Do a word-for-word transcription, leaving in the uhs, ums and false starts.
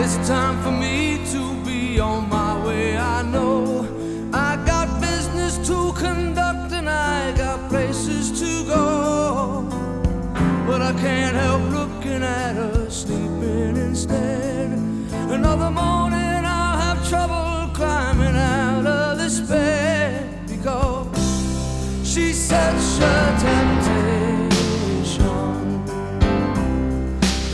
It's time for me to be on my way. I know I got business to conduct and I got places to go, but I can't help looking at her sleeping instead. Another morning I'll have trouble climbing out of this bed, because she's such a